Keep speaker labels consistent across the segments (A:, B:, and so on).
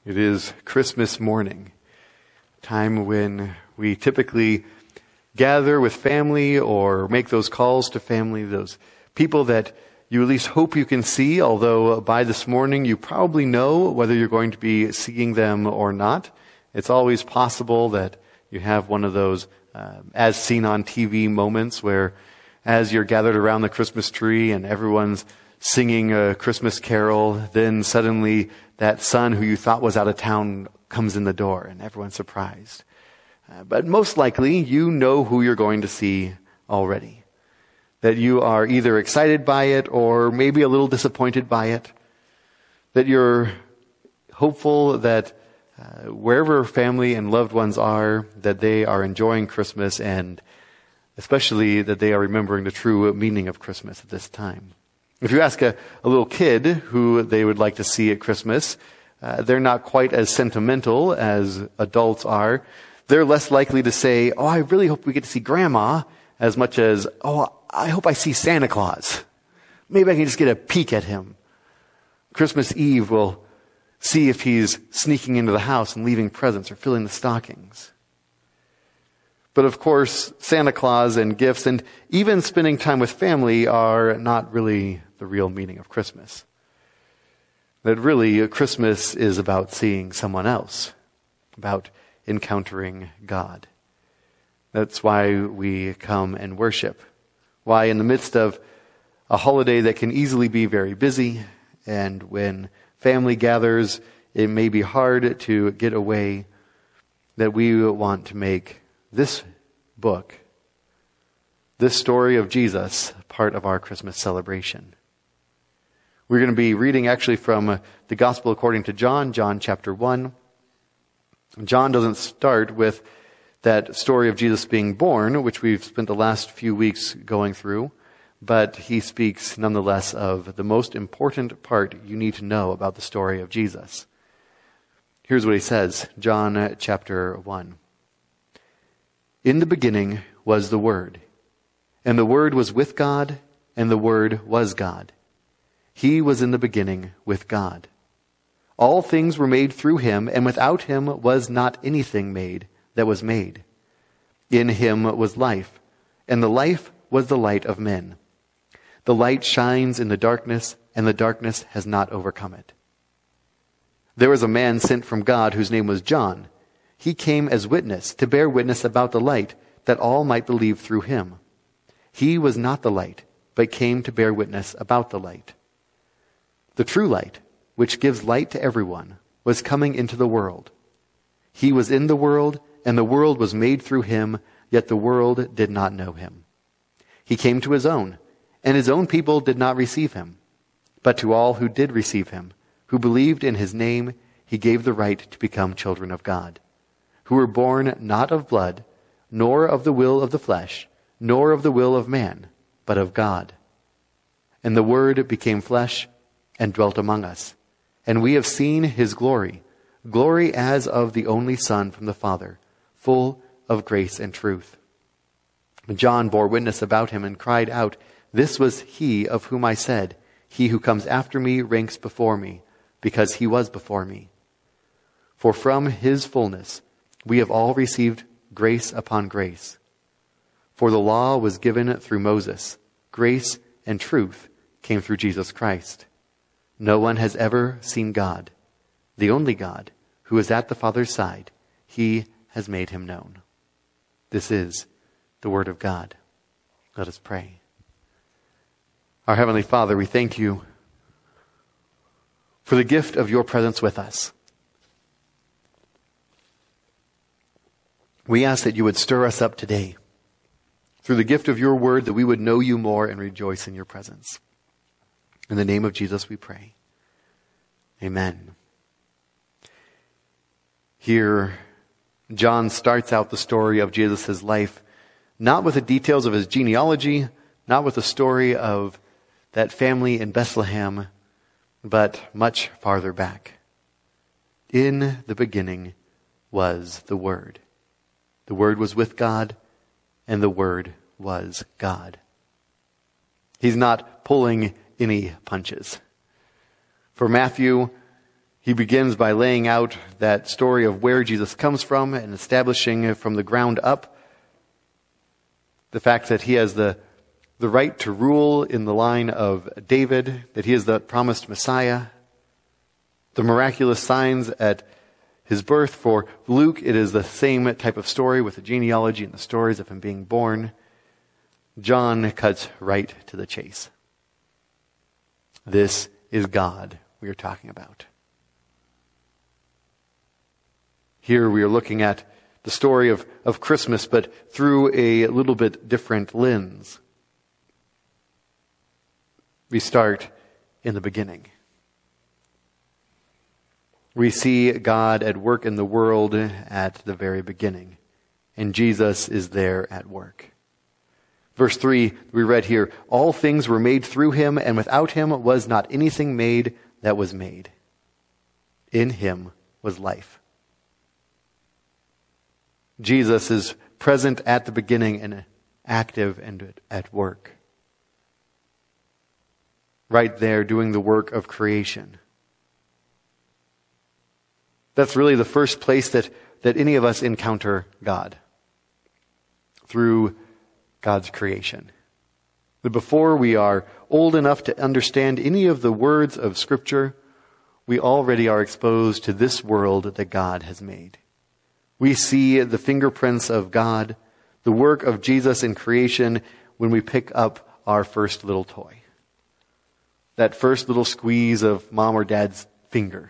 A: It is Christmas morning, time when we typically gather with family or make those calls to family, those people that you at least hope you can see, although by this morning you probably know whether you're going to be seeing them or not. It's always possible that you have one of those as seen on TV moments where as you're gathered around the Christmas tree and everyone's singing a Christmas carol, then suddenly that son who you thought was out of town comes in the door and everyone's surprised. But most likely, you know who you're going to see already. That you are either excited by it or maybe a little disappointed by it. That you're hopeful that wherever family and loved ones are, that they are enjoying Christmas and especially that they are remembering the true meaning of Christmas at this time. If you ask a little kid who they would like to see at Christmas, they're not quite as sentimental as adults are. They're less likely to say, "Oh, I really hope we get to see Grandma," as much as, "Oh, I hope I see Santa Claus. Maybe I can just get a peek at him." Christmas Eve, we'll see if he's sneaking into the house and leaving presents or filling the stockings. But of course, Santa Claus and gifts and even spending time with family are not really the real meaning of Christmas. That really, Christmas is about seeing someone else, about encountering God. That's why we come and worship. Why in the midst of a holiday that can easily be very busy, and when family gathers, it may be hard to get away, that we want to make this book, this story of Jesus, part of our Christmas celebration. We're going to be reading actually from the Gospel according to John, John chapter 1. John doesn't start with that story of Jesus being born, which we've spent the last few weeks going through, but he speaks nonetheless of the most important part you need to know about the story of Jesus. Here's what he says, John chapter 1. "In the beginning was the Word, and the Word was with God, and the Word was God. He was in the beginning with God. All things were made through him, and without him was not anything made that was made. In him was life, and the life was the light of men. The light shines in the darkness, and the darkness has not overcome it. There was a man sent from God whose name was John. He came as witness, to bear witness about the light, that all might believe through him. He was not the light, but came to bear witness about the light. The true light, which gives light to everyone, was coming into the world. He was in the world, and the world was made through him, yet the world did not know him. He came to his own, and his own people did not receive him. But to all who did receive him, who believed in his name, he gave the right to become children of God, who were born not of blood, nor of the will of the flesh, nor of the will of man, but of God. And the Word became flesh and dwelt among us. And we have seen his glory, glory as of the only Son from the Father, full of grace and truth. John bore witness about him and cried out, 'This was he of whom I said, he who comes after me ranks before me, because he was before me.' For from his fullness we have all received grace upon grace. For the law was given through Moses. Grace and truth came through Jesus Christ. No one has ever seen God, the only God, who is at the Father's side. He has made him known." This is the word of God. Let us pray. Our Heavenly Father, we thank you for the gift of your presence with us. We ask that you would stir us up today through the gift of your word, that we would know you more and rejoice in your presence. In the name of Jesus we pray. Amen. Here, John starts out the story of Jesus' life, not with the details of his genealogy, not with the story of that family in Bethlehem, but much farther back. In the beginning was the Word. The Word was with God, and the Word was God. He's not pulling any punches. For Matthew, He begins by laying out that story of where Jesus comes from and establishing from the ground up the fact that he has the right to rule in the line of David, that he is the promised Messiah, the miraculous signs at his birth. For Luke, it is the same type of story with the genealogy and the stories of him being born. John cuts right to the chase. This is God we are talking about. Here we are looking at the story of Christmas, but through a little bit different lens. We start in the beginning. We see God at work in the world at the very beginning, and Jesus is there at work. Verse 3, we read here, all things were made through him, and without him was not anything made that was made. In him was life. Jesus is present at the beginning and active and at work. Right there doing the work of creation. That's really the first place that any of us encounter God. Through God's creation. But before we are old enough to understand any of the words of Scripture, we already are exposed to this world that God has made. We see the fingerprints of God, the work of Jesus in creation, when we pick up our first little toy. That first little squeeze of mom or dad's finger.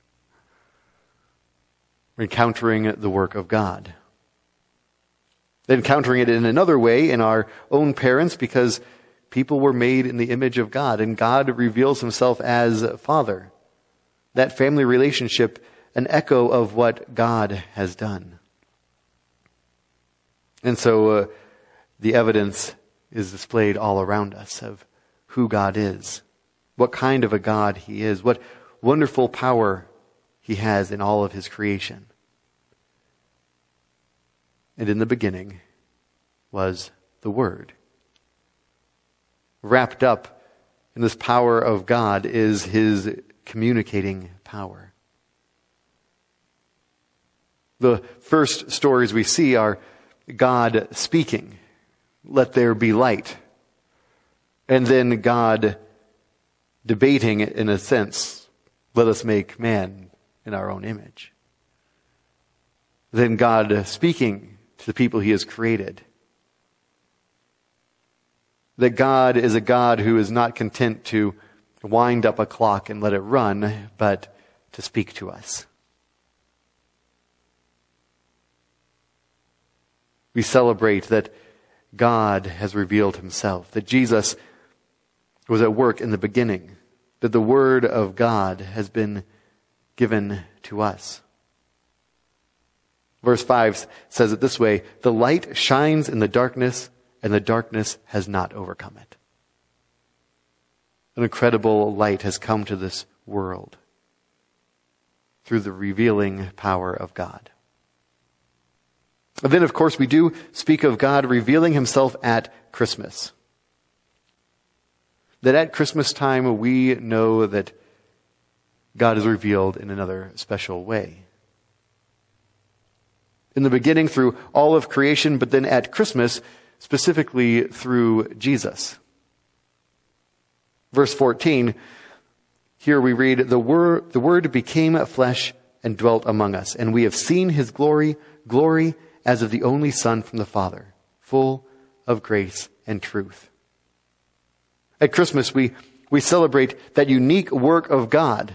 A: We're encountering the work of God. Encountering it in another way in our own parents, because people were made in the image of God, and God reveals himself as Father. That family relationship, an echo of what God has done. And so the evidence is displayed all around us of who God is, what kind of a God he is, what wonderful power he has in all of his creation. And in the beginning was the Word. Wrapped up in this power of God is his communicating power. The first stories we see are God speaking, let there be light. And then God debating, in a sense, let us make man in our own image. Then God speaking to the people he has created. That God is a God who is not content to wind up a clock and let it run, but to speak to us. We celebrate that God has revealed himself, that Jesus was at work in the beginning, that the Word of God has been given to us. Verse 5 says it this way, the light shines in the darkness, and the darkness has not overcome it. An incredible light has come to this world through the revealing power of God. And then, of course, we do speak of God revealing himself at Christmas. That at Christmas time, we know that God is revealed in another special way. In the beginning, through all of creation, but then at Christmas, specifically through Jesus. Verse 14, here we read, the Word became flesh and dwelt among us, and we have seen his glory as of the only Son from the Father, full of grace and truth. At Christmas, we celebrate that unique work of God,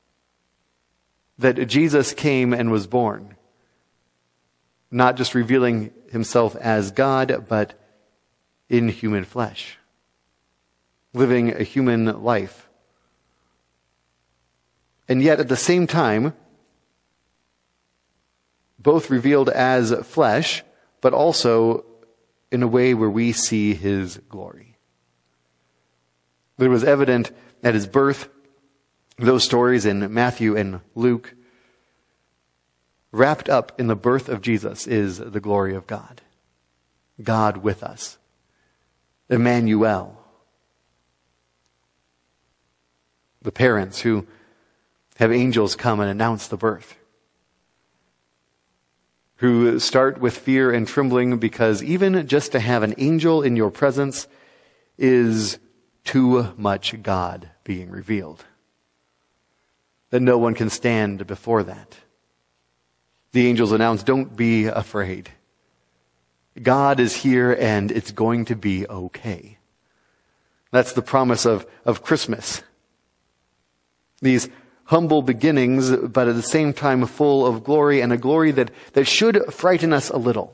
A: that Jesus came and was born, not just revealing himself as God, but in human flesh, living a human life. And yet at the same time, both revealed as flesh, but also in a way where we see his glory. It was evident at his birth, those stories in Matthew and Luke. Wrapped up in the birth of Jesus is the glory of God. God with us. Emmanuel. The parents who have angels come and announce the birth, who start with fear and trembling because even just to have an angel in your presence is too much God being revealed, that no one can stand before that. The angels announce, don't be afraid. God is here and it's going to be okay. That's the promise of Christmas. These humble beginnings, but at the same time full of glory, and a glory that should frighten us a little.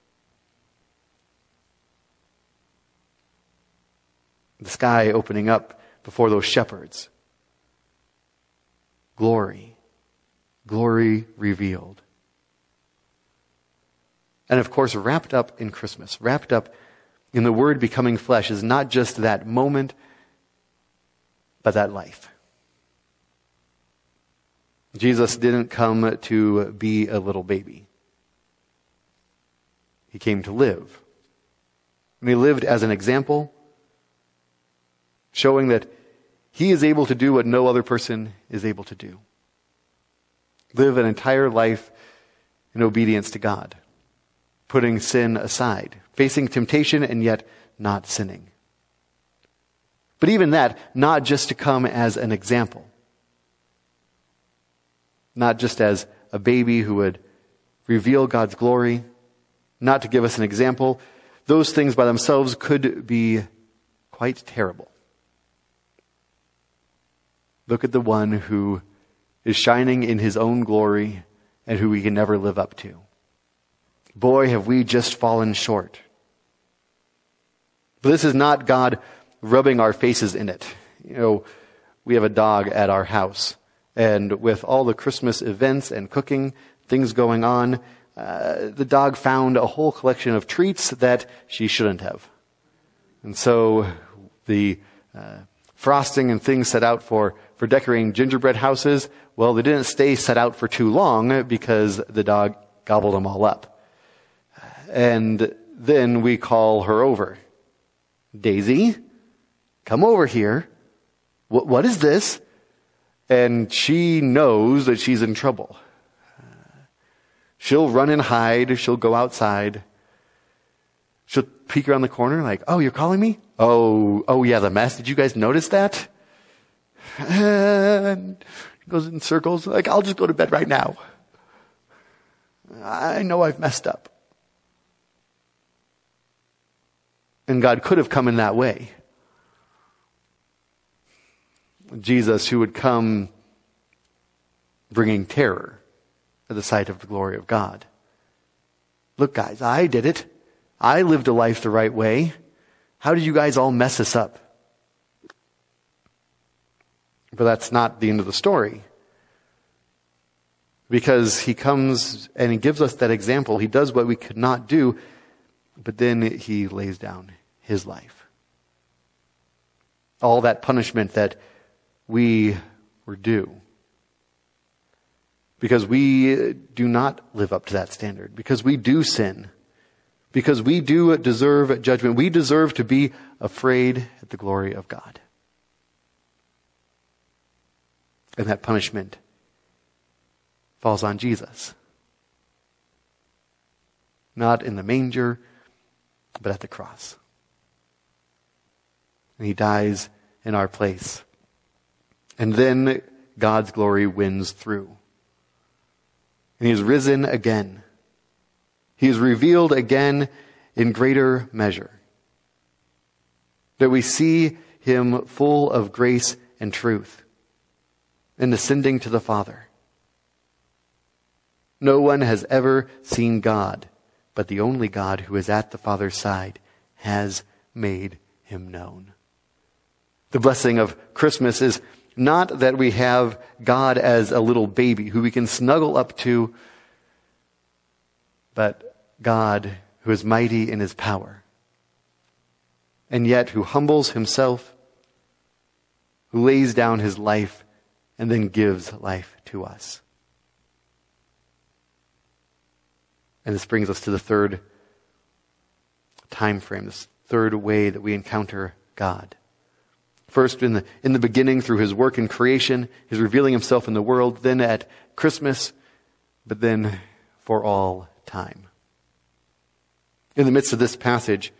A: The sky opening up before those shepherds. Glory. Glory revealed. And of course, wrapped up in Christmas, wrapped up in the Word becoming flesh is not just that moment, but that life. Jesus didn't come to be a little baby. He came to live. And he lived as an example, showing that he is able to do what no other person is able to do. Live an entire life in obedience to God, putting sin aside, facing temptation and yet not sinning. But even that, not just to come as an example. Not just as a baby who would reveal God's glory, not to give us an example. Those things by themselves could be quite terrible. Look at the one who is shining in his own glory and who we can never live up to. Boy, have we just fallen short. But this is not God rubbing our faces in it. You know, we have a dog at our house. And with all the Christmas events and cooking, things going on, the dog found a whole collection of treats that she shouldn't have. And so the frosting and things set out for decorating gingerbread houses, well, they didn't stay set out for too long because the dog gobbled them all up. And then we call her over. Daisy, come over here. What is this? And she knows that she's in trouble. She'll run and hide. She'll go outside. She'll peek around the corner like, oh, you're calling me? Oh yeah, the mess. Did you guys notice that? And goes in circles like, I'll just go to bed right now. I know I've messed up. And God could have come in that way. Jesus, who would come bringing terror at the sight of the glory of God. Look, guys, I did it. I lived a life the right way. How did you guys all mess this up? But that's not the end of the story. Because he comes and he gives us that example. He does what we could not do, but then he lays down his life. All that punishment that we were due. Because we do not live up to that standard. Because we do sin. Because we do deserve judgment. We deserve to be afraid at the glory of God. And that punishment falls on Jesus. Not in the manger, but at the cross. And he dies in our place. And then God's glory wins through. And he is risen again. He is revealed again in greater measure. That we see him full of grace and truth and ascending to the Father. No one has ever seen God, but the only God who is at the Father's side has made him known. The blessing of Christmas is not that we have God as a little baby who we can snuggle up to, but God who is mighty in his power, and yet who humbles himself, who lays down his life and then gives life to us. And this brings us to the third time frame, this third way that we encounter God. First in the beginning through his work in creation, his revealing himself in the world, then at Christmas, but then for all time. In the midst of this passage,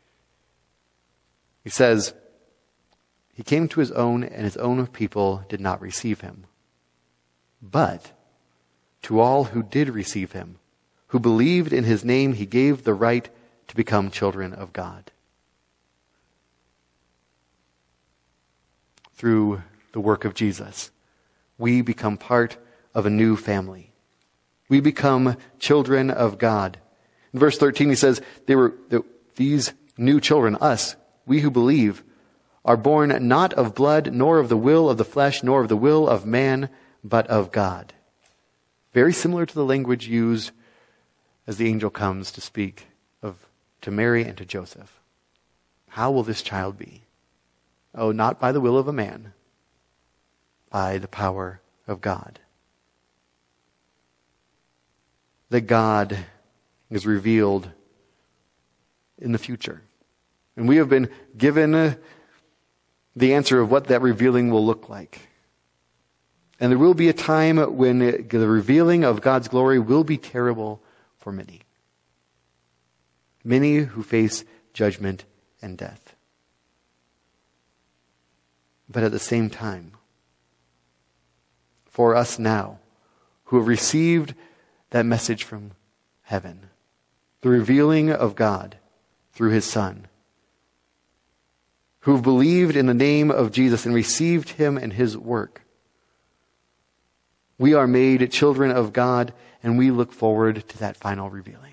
A: he says, he came to his own, and his own people did not receive him. But to all who did receive him, who believed in his name, he gave the right to become children of God. Through the work of Jesus, we become part of a new family. We become children of God. In verse 13, he says, these new children, us, we who believe, are born not of blood, nor of the will of the flesh, nor of the will of man, but of God. Very similar to the language used as the angel comes to speak to Mary and to Joseph. How will this child be? Oh, not by the will of a man, by the power of God. That God is revealed in the future. And we have been given the answer of what that revealing will look like. And there will be a time when the revealing of God's glory will be terrible for many. Many who face judgment and death. But at the same time, for us now, who have received that message from heaven, the revealing of God through his Son, who have believed in the name of Jesus and received him and his work, we are made children of God, and we look forward to that final revealing.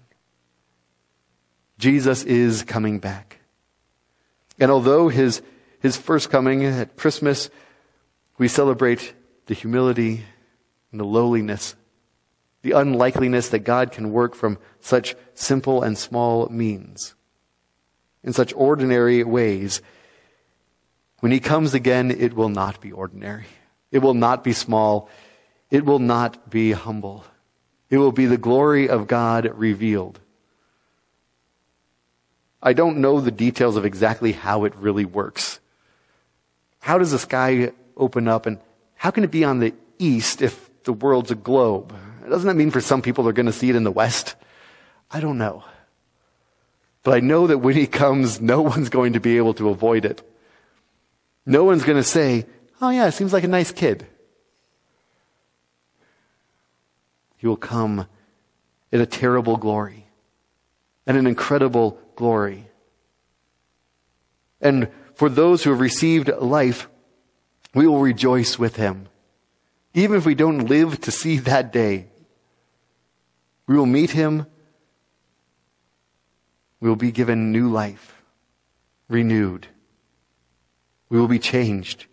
A: Jesus is coming back. And although his first coming at Christmas, we celebrate the humility and the lowliness, the unlikeliness that God can work from such simple and small means, in such ordinary ways. When he comes again, it will not be ordinary. It will not be small. It will not be humble. It will be the glory of God revealed. I don't know the details of exactly how it really works. How does the sky open up, and how can it be on the east if the world's a globe? Doesn't that mean for some people they're going to see it in the west? I don't know. But I know that when he comes, no one's going to be able to avoid it. No one's going to say, oh yeah, it seems like a nice kid. He will come in a terrible glory and an incredible glory. And for those who have received life, we will rejoice with him. Even if we don't live to see that day, we will meet him. We will be given new life, renewed. We will be changed.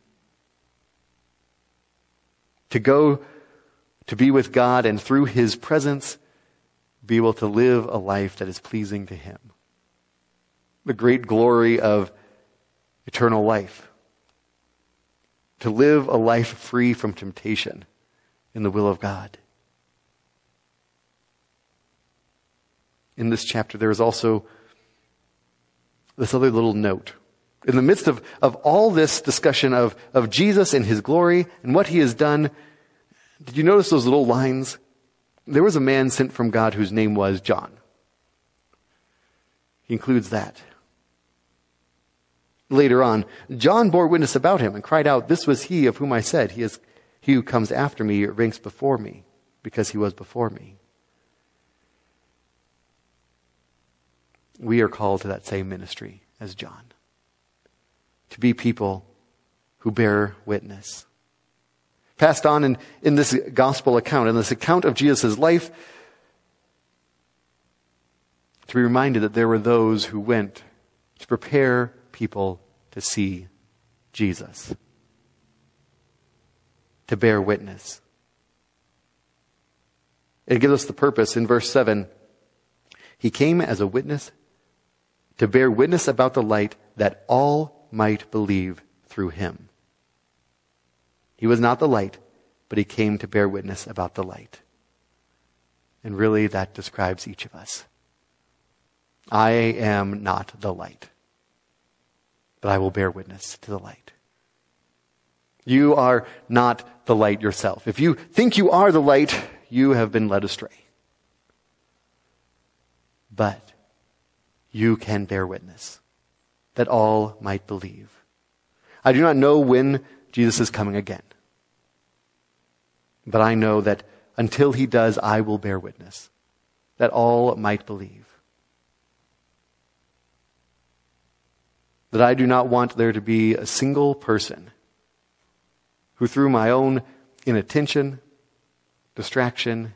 A: To go to be with God, and through his presence, be able to live a life that is pleasing to him. The great glory of eternal life. To live a life free from temptation in the will of God. In this chapter, there is also this other little note. In the midst of all this discussion of Jesus and his glory and what he has done, did you notice those little lines? There was a man sent from God whose name was John. He includes that. Later on, John bore witness about him and cried out, "This was he of whom I said, he who comes after me ranks before me, because he was before me." We are called to that same ministry as John. To be people who bear witness. Passed on in this gospel account, in this account of Jesus' life, to be reminded that there were those who went to prepare people to see Jesus. To bear witness. It gives us the purpose in verse 7. He came as a witness to bear witness about the light, that all might believe through him. He was not the light, but he came to bear witness about the light. And really, that describes each of us. I am not the light, but I will bear witness to the light. You are not the light yourself. If you think you are the light, you have been led astray. But you can bear witness, that all might believe. I do not know when Jesus is coming again, but I know that until he does, I will bear witness, that all might believe. That I do not want there to be a single person who, through my own inattention, distraction,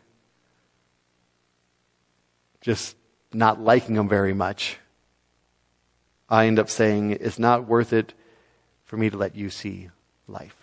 A: just not liking him very much, I end up saying, it's not worth it for me to let you see life.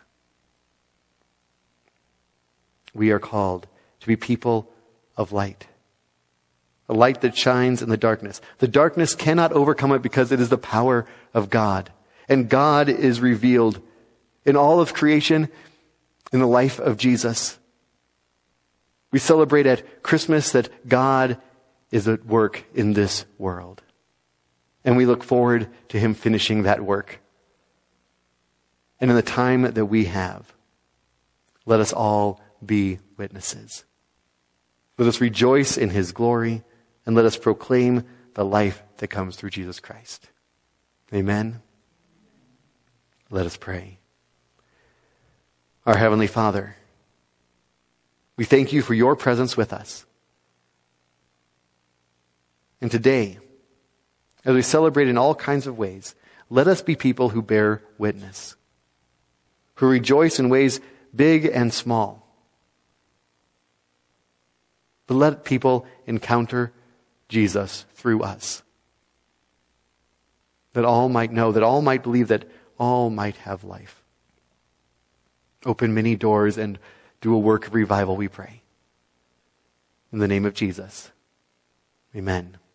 A: We are called to be people of light. A light that shines in the darkness. The darkness cannot overcome it because it is the power of God. And God is revealed in all of creation, in the life of Jesus. We celebrate at Christmas that God is at work in this world. And we look forward to him finishing that work. And in the time that we have, let us all be witnesses. Let us rejoice in his glory, and let us proclaim the life that comes through Jesus Christ. Amen. Let us pray. Our Heavenly Father, we thank you for your presence with us. And today, as we celebrate in all kinds of ways, let us be people who bear witness, who rejoice in ways big and small. But let people encounter Jesus through us, that all might know, that all might believe, that all might have life. Open many doors and do a work of revival, we pray. In the name of Jesus, amen.